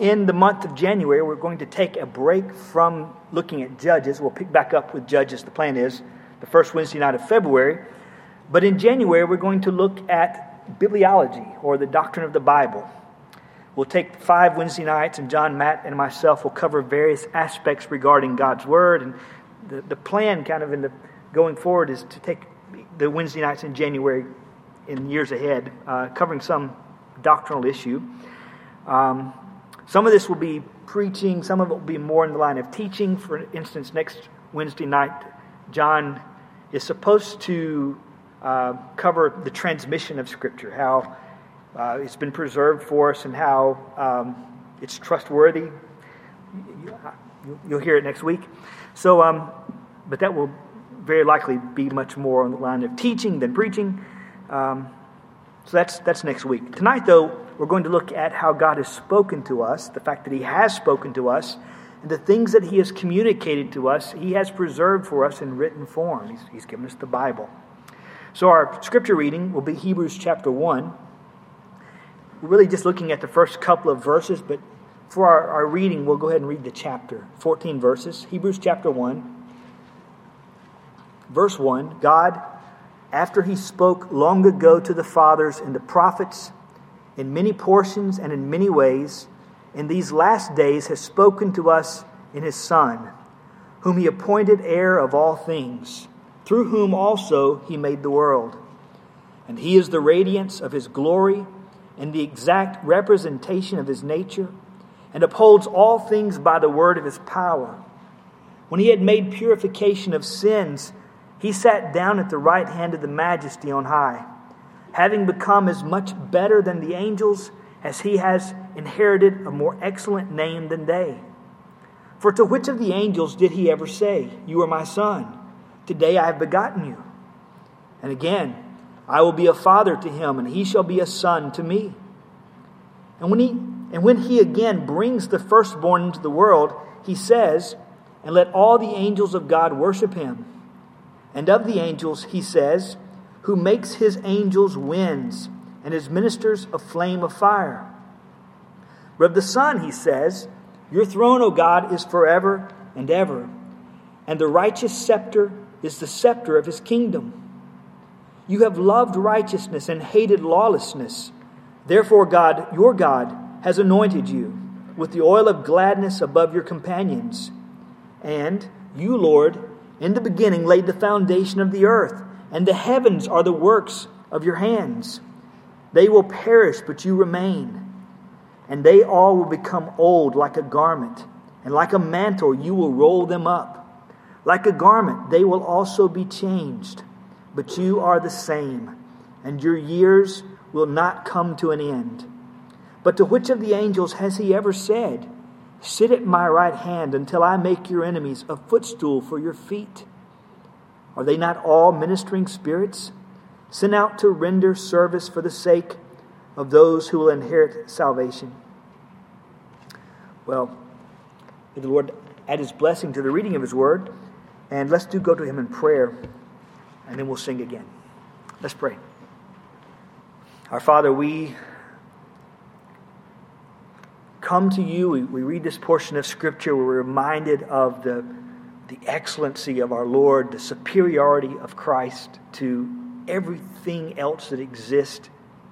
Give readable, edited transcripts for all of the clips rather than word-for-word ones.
in the month of January, we're going to take a break from looking at Judges. We'll pick back up with Judges, the plan is, the first Wednesday night of February. But in January, we're going to look at bibliology, or the doctrine of the Bible. We'll take 5 Wednesday nights, and John, Matt, and myself will cover various aspects regarding God's Word. And the plan kind of in the going forward is to take the Wednesday nights in January in years ahead, covering some doctrinal issue. Some of this will be preaching, some of it will be more in the line of teaching. For instance, next Wednesday night, John is supposed to cover the transmission of Scripture, how it's been preserved for us and how it's trustworthy. You'll hear it next week. So, but that will very likely be much more on the line of teaching than preaching. So that's next week. Tonight, though, we're going to look at how God has spoken to us, the fact that He has spoken to us, and the things that He has communicated to us, He has preserved for us in written form. He's given us the Bible. So our scripture reading will be Hebrews chapter 1. We're really just looking at the first couple of verses, but for our reading, we'll go ahead and read the chapter, 14 verses. Hebrews chapter 1, verse 1, God, after He spoke long ago to the fathers and the prophets, in many portions and in many ways, in these last days has spoken to us in His Son, whom He appointed heir of all things, through whom also He made the world. And He is the radiance of His glory and the exact representation of His nature, and upholds all things by the word of His power. When He had made purification of sins, He sat down at the right hand of the Majesty on high, having become as much better than the angels as He has inherited a more excellent name than they. For to which of the angels did He ever say, "You are my Son, today I have begotten you"? And again, "I will be a father to him, and he shall be a son to me." And when he again brings the firstborn into the world, He says, "And let all the angels of God worship Him." And of the angels He says, "Who makes His angels winds, and His ministers a flame of fire." But of the Son He says, "Your throne, O God, is forever and ever, and the righteous scepter is the scepter of His kingdom. You have loved righteousness and hated lawlessness. Therefore God, your God, has anointed you with the oil of gladness above your companions. And you, Lord, in the beginning laid the foundation of the earth, and the heavens are the works of your hands. They will perish, but you remain. And they all will become old like a garment, and like a mantle you will roll them up. Like a garment they will also be changed. But you are the same, and your years will not come to an end. But to which of the angels has He ever said, "Sit at my right hand until I make your enemies a footstool for your feet"? Are they not all ministering spirits, sent out to render service for the sake of those who will inherit salvation? Well, may the Lord add His blessing to the reading of His word, and let's go to Him in prayer, and then we'll sing again. Let's pray. Our Father, we come to You. We read this portion of Scripture. We're reminded of the excellency of our Lord, the superiority of Christ to everything else that exists.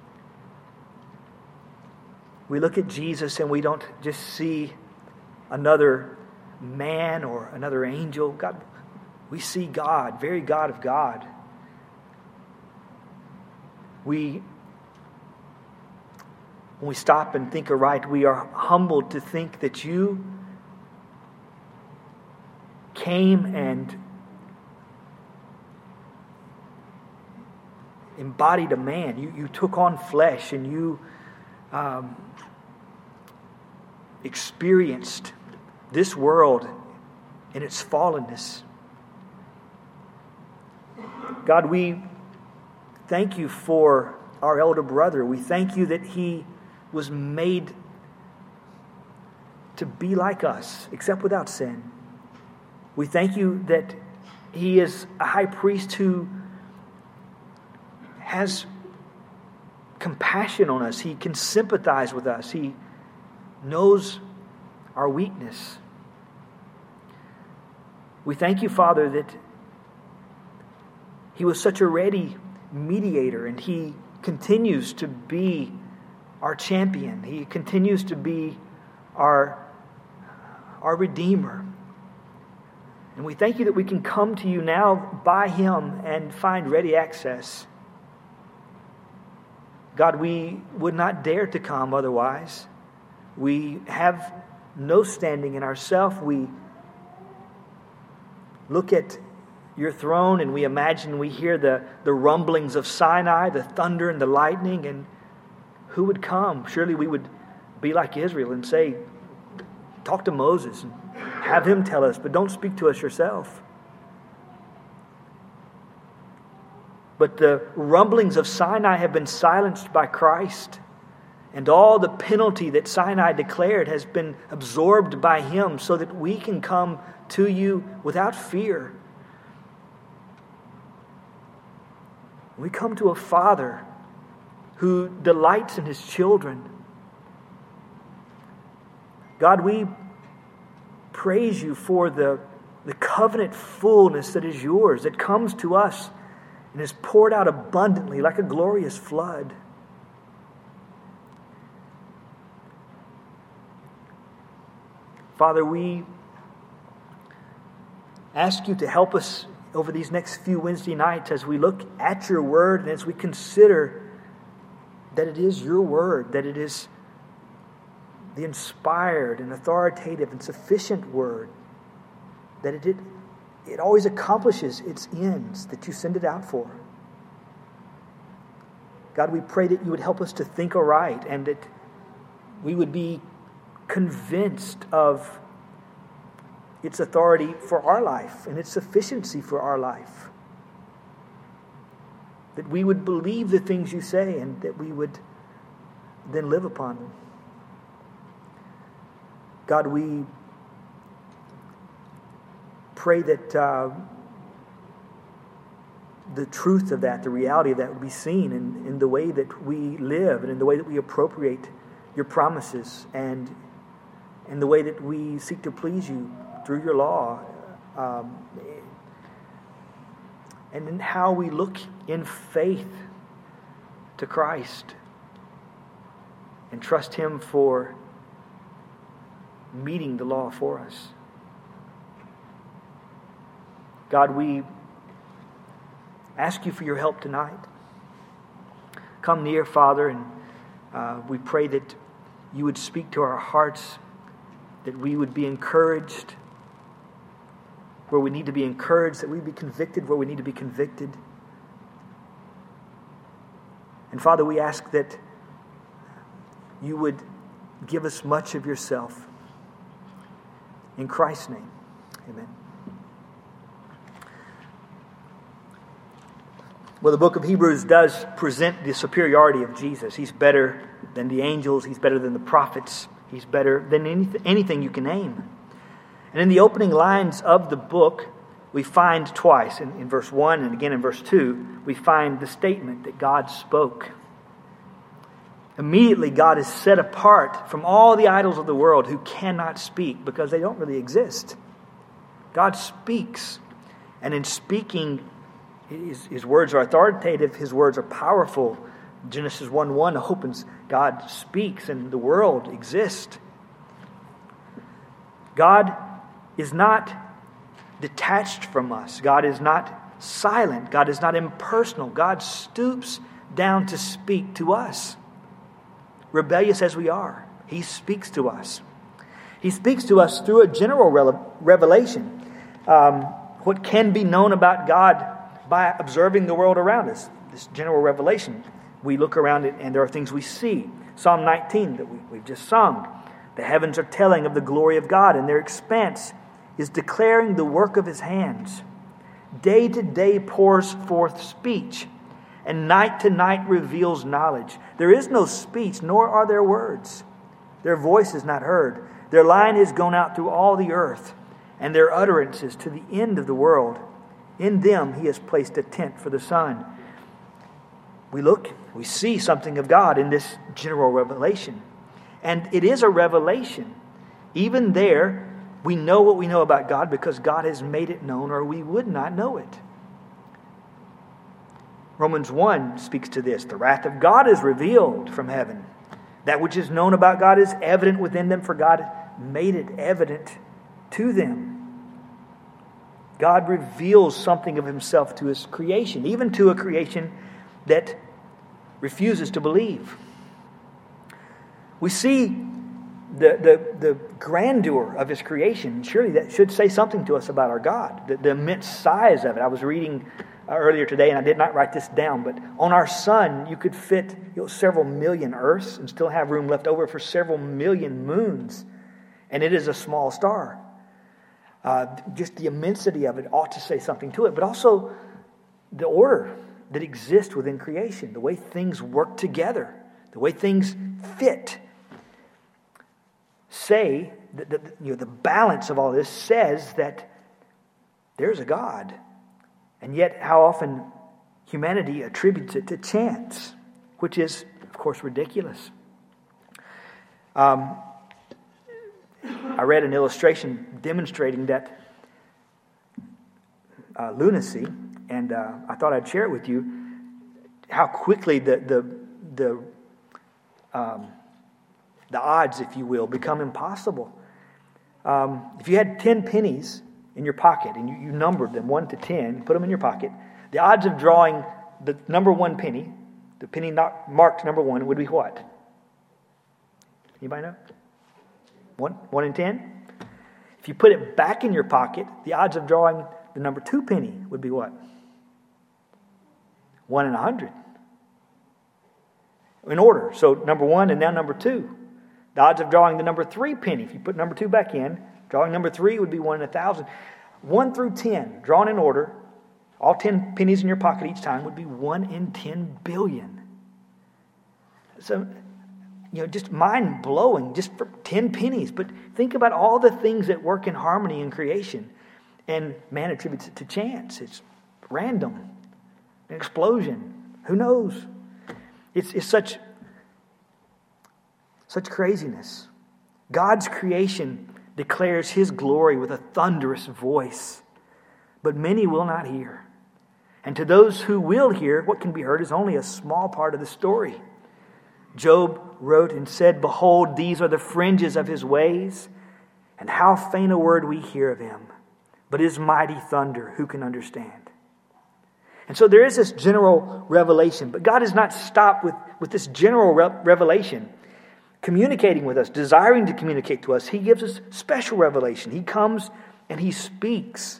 We look at Jesus and we don't just see another man or another angel. God, we see God, very God of God. When we stop and think aright, we are humbled to think that You came and embodied a man. You took on flesh, and You experienced this world in its fallenness. God, we thank You for our elder brother. We thank You that he was made to be like us, except without sin. We thank You that he is a high priest who has compassion on us. He can sympathize with us. He knows our weakness. We thank you, Father, that He was such a ready mediator, and He continues to be our champion. He continues to be our Redeemer. And we thank you that we can come to you now by Him and find ready access. God, we would not dare to come otherwise. We have no standing in ourselves. We look at your throne and we imagine, we hear the rumblings of Sinai, the thunder and the lightning, and who would come? Surely we would be like Israel and say, talk to Moses and have him tell us, but don't speak to us yourself. But the rumblings of Sinai have been silenced by Christ, and all the penalty that Sinai declared has been absorbed by Him, so that we can come to you without fear. We come to a Father who delights in His children. God, we praise you for the covenant fullness that is yours, that comes to us and is poured out abundantly like a glorious flood. Father, we ask you to help us over these next few Wednesday nights as we look at your word and as we consider that it is your word, that it is the inspired and authoritative and sufficient word, that it always accomplishes its ends that you send it out for. God, we pray that you would help us to think aright and that we would be convinced of its authority for our life and its sufficiency for our life. That we would believe the things you say and that we would then live upon them. God, we pray that the truth of that, the reality of that would be seen in the way that we live and in the way that we appropriate your promises and in the way that we seek to please you through your law, and in how we look in faith to Christ and trust Him for meeting the law for us. God, we ask you for your help tonight. Come near, Father, and we pray that you would speak to our hearts, that we would be encouraged where we need to be encouraged, that we be convicted where we need to be convicted. And Father, we ask that you would give us much of yourself. In Christ's name, amen. Well, the book of Hebrews does present the superiority of Jesus. He's better than the angels. He's better than the prophets. He's better than anything you can name. And in the opening lines of the book, we find twice, in verse 1 and again in verse 2, we find the statement that God spoke. Immediately, God is set apart from all the idols of the world who cannot speak because they don't really exist. God speaks, and in speaking, His words are authoritative, His words are powerful. Genesis 1:1 opens, God speaks and the world exists. God is not detached from us. God is not silent. God is not impersonal. God stoops down to speak to us. Rebellious as we are, He speaks to us. He speaks to us through a general revelation. What can be known about God by observing the world around us, this general revelation. We look around it and there are things we see. Psalm 19 that we've just sung. The heavens are telling of the glory of God, and their expanse is declaring the work of His hands. Day to day pours forth speech, and night to night reveals knowledge. There is no speech, nor are there words. Their voice is not heard. Their line is gone out through all the earth, and their utterances to the end of the world. In them He has placed a tent for the sun. We look, we see something of God in this general revelation. And it is a revelation. Even there, we know what we know about God because God has made it known, or we would not know it. Romans 1 speaks to this. The wrath of God is revealed from heaven. That which is known about God is evident within them, for God made it evident to them. God reveals something of himself to his creation, even to a creation that refuses to believe. We see the grandeur of his creation. Surely that should say something to us about our God, the immense size of it. I was reading earlier today, and I did not write this down, but on our sun, you could fit several million Earths and still have room left over for several million moons. And it is a small star. Just the immensity of it ought to say something to it, but also the order that exists within creation, the way things work together, the way things fit. Say that the balance of all this says that there's a God. And yet, how often humanity attributes it to chance, which is, of course, ridiculous. I read an illustration demonstrating that lunacy, and I thought I'd share it with you. How quickly the odds, if you will, become impossible. If you had 10 pennies in your pocket, and you numbered them 1 to 10, put them in your pocket, the odds of drawing the number 1 penny, the penny not marked number 1, would be what? Anybody know? 1 in 10? If you put it back in your pocket, the odds of drawing the number 2 penny would be what? 1 in 100. In order. So number 1 and now number 2. The odds of drawing the number 3 penny, if you put number 2 back in, drawing number 3 would be 1 in 1,000. 1 through 10, drawn in order, all 10 pennies in your pocket each time would be 1 in 10 billion. So, just mind-blowing, just for 10 pennies. But think about all the things that work in harmony in creation. And man attributes it to chance. It's random. An explosion. Who knows? It's such craziness. God's creation declares his glory with a thunderous voice, but many will not hear. And to those who will hear, what can be heard is only a small part of the story. Job wrote and said, "Behold, these are the fringes of his ways, and how faint a word we hear of him. But his mighty thunder, who can understand?" And so there is this general revelation, but God has not stopped with this general revelation, communicating with us, desiring to communicate to us. He gives us special revelation. He comes and he speaks.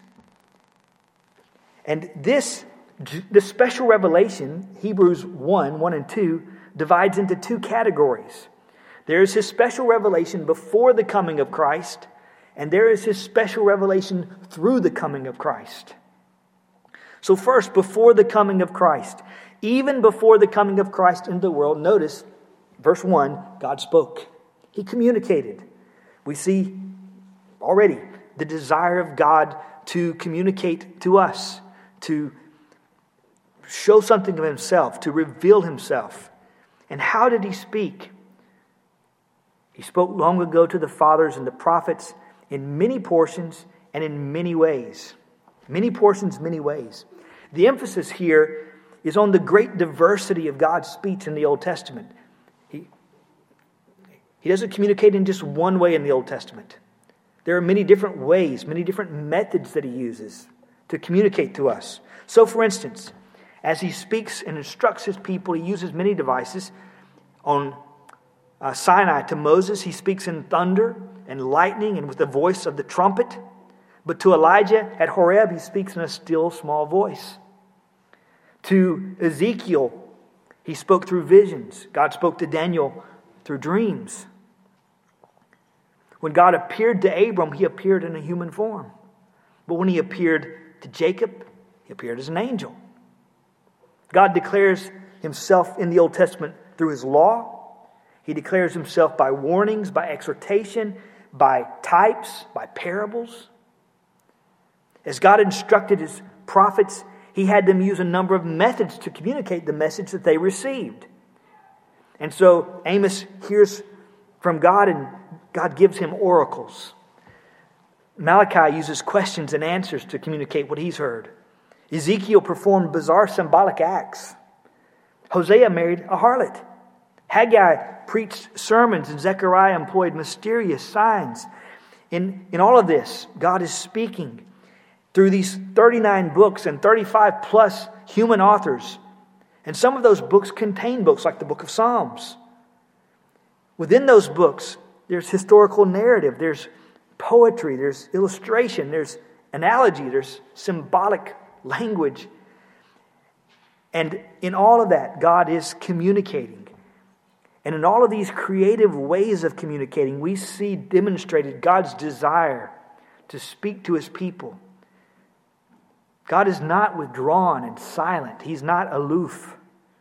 And this special revelation, Hebrews 1 and 2, divides into 2 categories. There is his special revelation before the coming of Christ, and there is his special revelation through the coming of Christ. So first, before the coming of Christ, even before the coming of Christ into the world, notice verse 1, God spoke. He communicated. We see already the desire of God to communicate to us, to show something of himself, to reveal himself. And how did he speak? He spoke long ago to the fathers and the prophets in many portions and in many ways. Many portions, many ways. The emphasis here is on the great diversity of God's speech in the Old Testament. He doesn't communicate in just one way in the Old Testament. There are many different ways, many different methods that he uses to communicate to us. So, for instance, as he speaks and instructs his people, he uses many devices. On Sinai to Moses, he speaks in thunder and lightning and with the voice of the trumpet. But to Elijah at Horeb, he speaks in a still small voice. To Ezekiel, he spoke through visions. God spoke to Daniel through dreams. When God appeared to Abram, he appeared in a human form. But when he appeared to Jacob, he appeared as an angel. God declares himself in the Old Testament through his law. He declares himself by warnings, by exhortation, by types, by parables. As God instructed his prophets, he had them use a number of methods to communicate the message that they received. And so Amos hears from God, and God gives him oracles. Malachi uses questions and answers to communicate what he's heard. Ezekiel performed bizarre symbolic acts. Hosea married a harlot. Haggai preached sermons, and Zechariah employed mysterious signs. In all of this, God is speaking through these 39 books and 35 plus human authors. And some of those books contain books like the book of Psalms. Within those books, there's historical narrative, there's poetry, there's illustration, there's analogy, there's symbolic language. And in all of that, God is communicating. And in all of these creative ways of communicating, we see demonstrated God's desire to speak to his people. God is not withdrawn and silent. He's not aloof.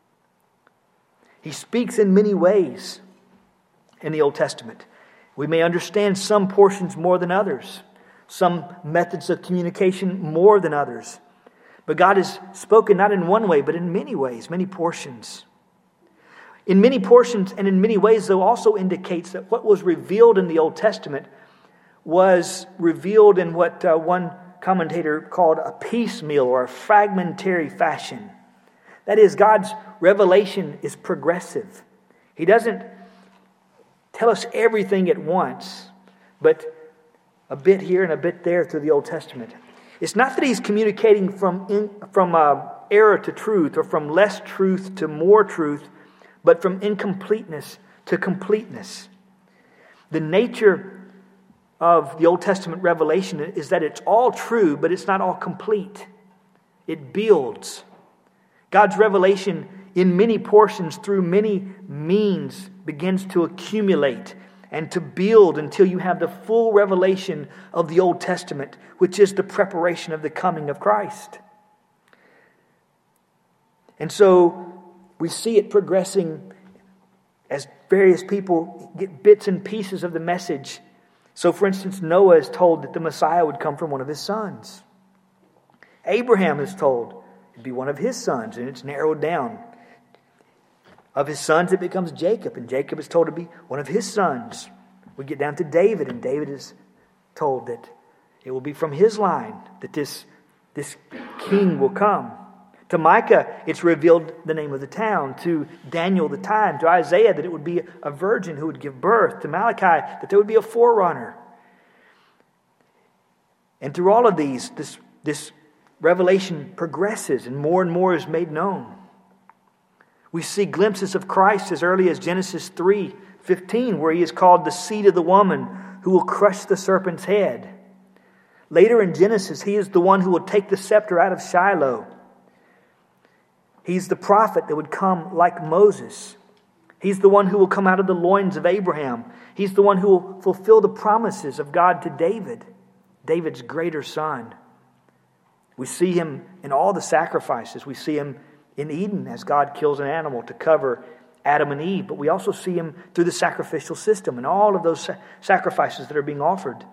He speaks in many ways in the Old Testament. We may understand some portions more than others, some methods of communication more than others. But God has spoken not in one way, but in many ways, many portions. In many portions and in many ways, though, also indicates that what was revealed in the Old Testament was revealed in what one commentator called a piecemeal or a fragmentary fashion. That is, God's revelation is progressive. He doesn't tell us everything at once, but a bit here and a bit there through the Old Testament. It's not that he's communicating from error to truth or from less truth to more truth, but from incompleteness to completeness. The nature of the Old Testament revelation is that it's all true, but it's not all complete. It builds. God's revelation in many portions through many means begins to accumulate and to build until you have the full revelation of the Old Testament, which is the preparation of the coming of Christ. And so we see it progressing as various people get bits and pieces of the message. So, for instance, Noah is told that the Messiah would come from one of his sons. Abraham is told it'd be one of his sons, and it's narrowed down. Of his sons, it becomes Jacob, and Jacob is told to be one of his sons. We get down to David, and David is told that it will be from his line that this king will come. To Micah, it's revealed the name of the town. To Daniel, the time. To Isaiah, that it would be a virgin who would give birth. To Malachi, that there would be a forerunner. And through all of these, this revelation progresses and more is made known. We see glimpses of Christ as early as Genesis 3:15, where he is called the seed of the woman who will crush the serpent's head. Later in Genesis, he is the one who will take the scepter out of Shiloh. He's the prophet that would come like Moses. He's the one who will come out of the loins of Abraham. He's the one who will fulfill the promises of God to David, David's greater son. We see him in all the sacrifices. We see him in Eden as God kills an animal to cover Adam and Eve. But we also see him through the sacrificial system and all of those sacrifices that are being offered.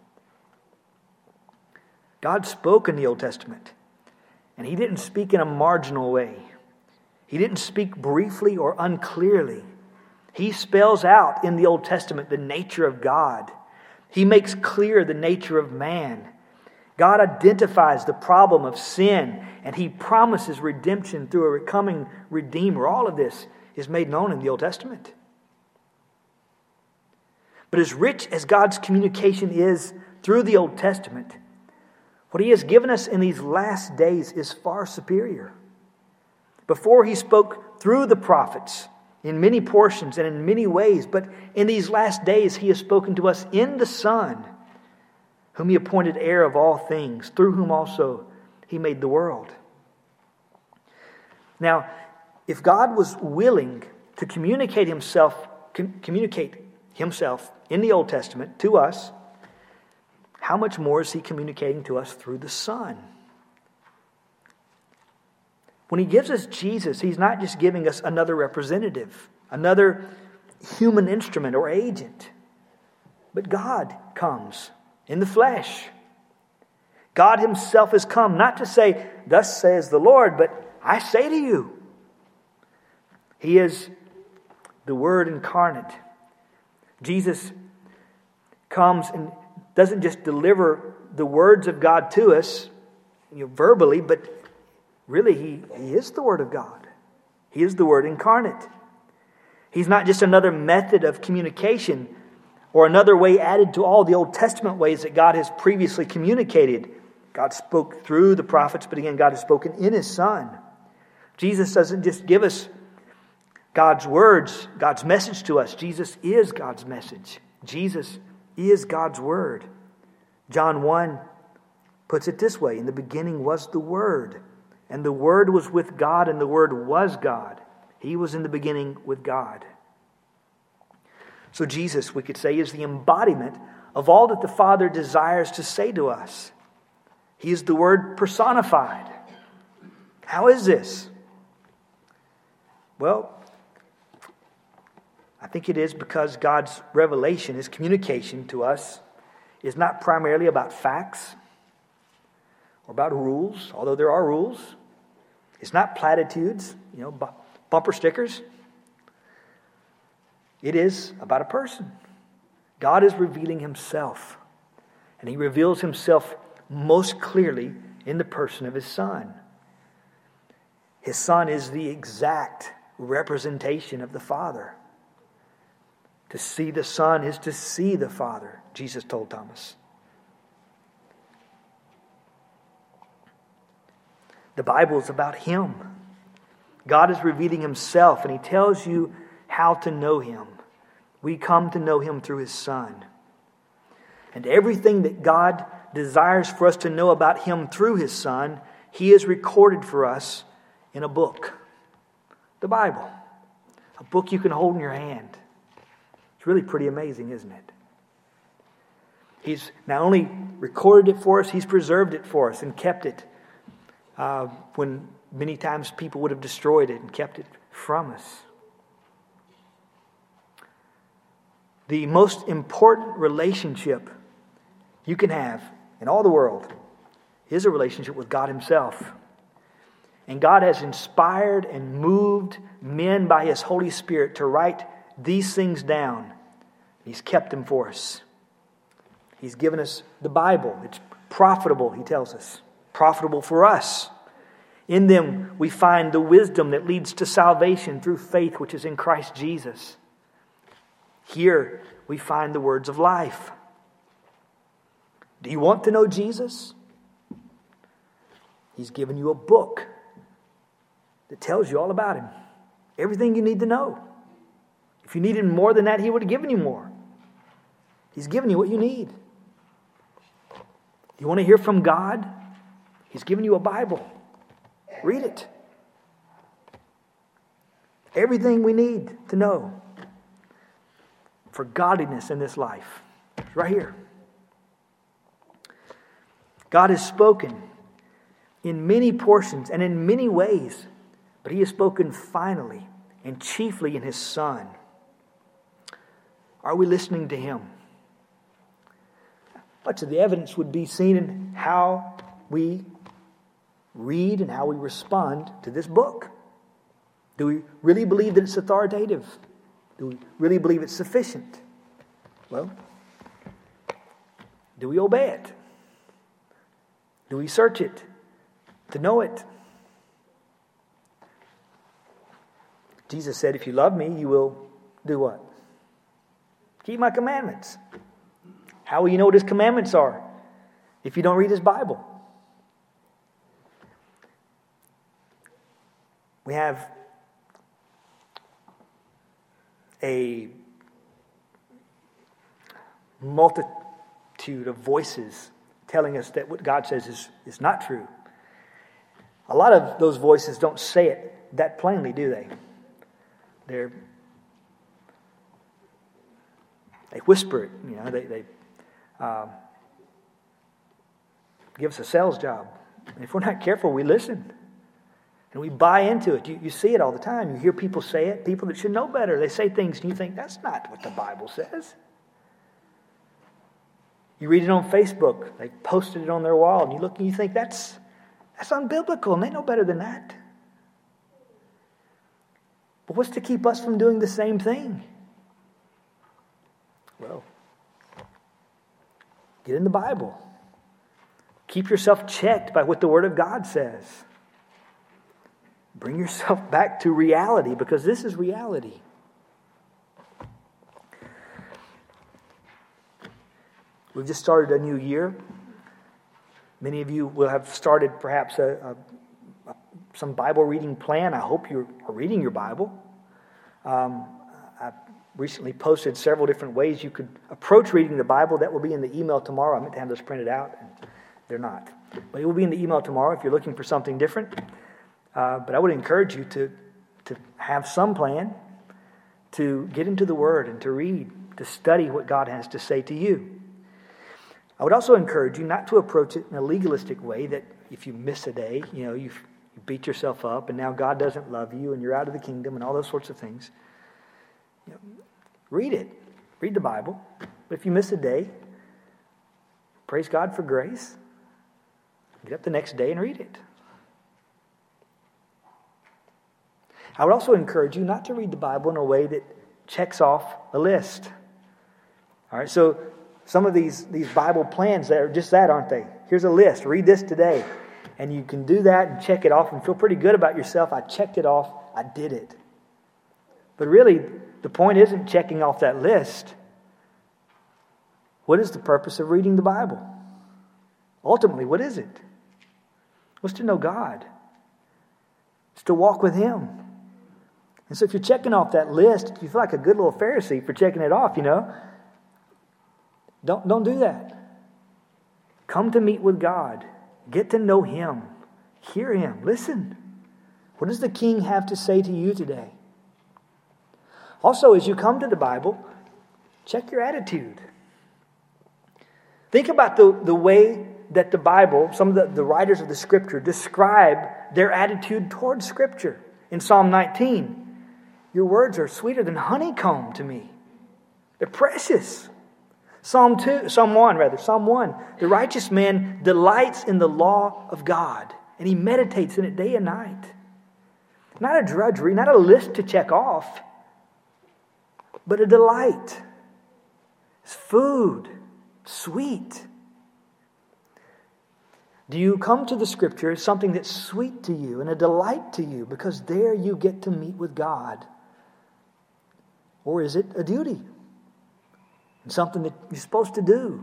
God spoke in the Old Testament, and he didn't speak in a marginal way. He didn't speak briefly or unclearly. He spells out in the Old Testament the nature of God. He makes clear the nature of man. God identifies the problem of sin, and he promises redemption through a coming Redeemer. All of this is made known in the Old Testament. But as rich as God's communication is through the Old Testament, what he has given us in these last days is far superior. Before he spoke through the prophets in many portions and in many ways, but in these last days he has spoken to us in the Son, whom he appointed heir of all things, through whom also he made the world. Now, if God was willing to communicate himself in the Old Testament to us, how much more is he communicating to us through the Son? When he gives us Jesus, he's not just giving us another representative, another human instrument or agent, but God comes in the flesh. God himself has come not to say, "Thus says the Lord," but "I say to you." He is the Word incarnate, Jesus comes and doesn't just deliver the words of God to us, verbally, but really He is the Word of God. He is the Word incarnate. He's not just another method of communication or another way added to all the Old Testament ways that God has previously communicated. God spoke through the prophets, but again, God has spoken in His Son. Jesus doesn't just give us God's words, God's message to us. Jesus is God's message. Jesus is God's Word. John 1 puts it this way: in the beginning was the Word, and the Word was with God, and the Word was God. He was in the beginning with God. So Jesus, we could say, is the embodiment of all that the Father desires to say to us. He is the Word personified. How is this? Well, I think it is because God's revelation, His communication to us, is not primarily about facts or about rules, although there are rules. It's not platitudes, bumper stickers. It is about a person. God is revealing Himself, and He reveals Himself most clearly in the person of His Son. His Son is the exact representation of the Father. To see the Son is to see the Father, Jesus told Thomas. The Bible is about Him. God is revealing Himself, and He tells you how to know Him. We come to know Him through His Son. And everything that God desires for us to know about Him through His Son, He has recorded for us in a book. The Bible. A book you can hold in your hand. It's really pretty amazing, isn't it? He's not only recorded it for us, He's preserved it for us and kept it when many times people would have destroyed it and kept it from us. The most important relationship you can have in all the world is a relationship with God Himself. And God has inspired and moved men by His Holy Spirit to write these things down. He's kept them for us. He's given us the Bible. It's profitable, He tells us. Profitable for us. In them we find the wisdom that leads to salvation through faith which is in Christ Jesus. Here we find the words of life. Do you want to know Jesus? He's given you a book that tells you all about Him. Everything you need to know. If you needed more than that, He would have given you more. He's given you what you need. You want to hear from God? He's given you a Bible. Read it. Everything we need to know for godliness in this life is right here. God has spoken in many portions and in many ways, but He has spoken finally and chiefly in His Son. Are we listening to Him? Much of the evidence would be seen in how we read and how we respond to this book. Do we really believe that it's authoritative? Do we really believe it's sufficient? Well, do we obey it? Do we search it to know it? Jesus said, if you love me, you will do what? Keep my commandments. How will you know what His commandments are if you don't read His Bible? We have a multitude of voices telling us that what God says is not true. A lot of those voices don't say it that plainly, do they? They whisper it. They give us a sales job. And if we're not careful, we listen. And we buy into it. You see it all the time. You hear people say it. People that should know better. They say things and you think, that's not what the Bible says. You read it on Facebook. They posted it on their wall. And you look and you think, that's unbiblical. And they know better than that. But what's to keep us from doing the same thing? Well, get in the Bible. Keep yourself checked by what the Word of God says. Bring yourself back to reality, because this is reality. We've just started a new year. Many of you will have started perhaps some Bible reading plan. I hope you are reading your Bible. I recently posted several different ways you could approach reading the Bible. That will be in the email tomorrow. I meant to have those printed out, and they're not. But it will be in the email tomorrow if you're looking for something different. But I would encourage you to have some plan to get into the Word and to read, to study what God has to say to you. I would also encourage you not to approach it in a legalistic way, that if you miss a day, you beat yourself up and now God doesn't love you and you're out of the kingdom and all those sorts of things. Read it. Read the Bible. But if you miss a day, praise God for grace. Get up the next day and read it. I would also encourage you not to read the Bible in a way that checks off a list. All right, so some of these Bible plans that are just that, aren't they? Here's a list. Read this today. And you can do that and check it off and feel pretty good about yourself. I checked it off. I did it. But really, the point isn't checking off that list. What is the purpose of reading the Bible? Ultimately, what is it? It's to know God. It's to walk with Him. And so if you're checking off that list, you feel like a good little Pharisee for checking it off, Don't do that. Come to meet with God. Get to know Him. Hear Him. Listen. What does the King have to say to you today? Also, as you come to the Bible, check your attitude. Think about the way that the Bible, some of the writers of the Scripture, describe their attitude towards Scripture. In Psalm 19, your words are sweeter than honeycomb to me. They're precious. Psalm 1, the righteous man delights in the law of God, and he meditates in it day and night. Not a drudgery, not a list to check off, but a delight. It's food, sweet. Do you come to the Scripture as something that's sweet to you and a delight to you because there you get to meet with God? Or is it a duty? And something that you're supposed to do?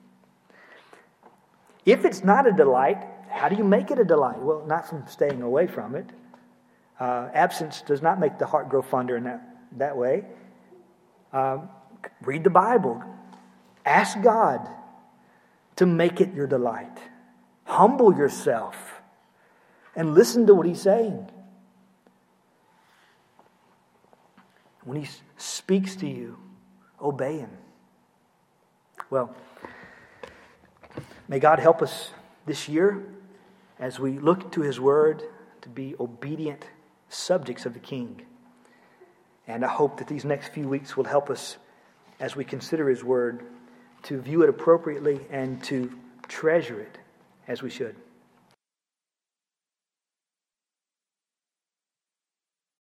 If it's not a delight, how do you make it a delight? Well, not from staying away from it. Absence does not make the heart grow fonder in that way. Read the Bible. Ask God to make it your delight. Humble yourself and listen to what He's saying. When He speaks to you, obey Him. Well, may God help us this year as we look to His Word to be obedient subjects of the King. And I hope that these next few weeks will help us as we consider His Word to view it appropriately and to treasure it as we should.